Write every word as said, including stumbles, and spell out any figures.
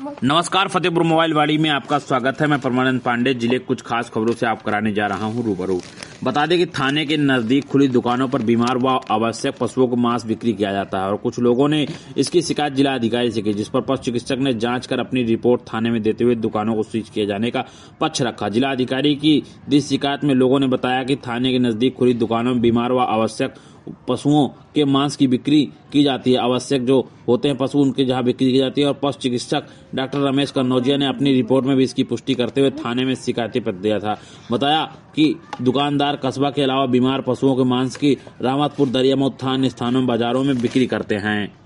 नमस्कार, फतेहपुर मोबाइल वाड़ी में आपका स्वागत है। मैं परमानंद पांडे। जिले कुछ खास खबरों से आप कराने जा रहा हूं रूबरू। बता दें कि थाने के नजदीक खुली दुकानों पर बीमार व आवश्यक पशुओं को मांस बिक्री किया जाता है और कुछ लोगों ने इसकी शिकायत जिला अधिकारी से की, जिस पर पशु चिकित्सक ने जांच कर अपनी रिपोर्ट थाने में देते हुए दुकानों को सीज किए जाने का पक्ष रखा। जिला अधिकारी की दी शिकायत में लोगों ने बताया कि थाने के नजदीक खुली दुकानों में बीमार व आवश्यक पशुओं के मांस की बिक्री की जाती है। आवश्यक जो होते हैं पशु, उनके जहां बिक्री की जाती है। और पशु चिकित्सक डॉक्टर रमेश कन्नौजिया ने अपनी रिपोर्ट में भी इसकी पुष्टि करते हुए थाने में शिकायती पत्र दिया था। बताया कि दुकानदार कस्बा के अलावा बीमार पशुओं के मांस की रामतपुर, दरियामऊ, थान स्थानों में बाजारों में बिक्री करते हैं।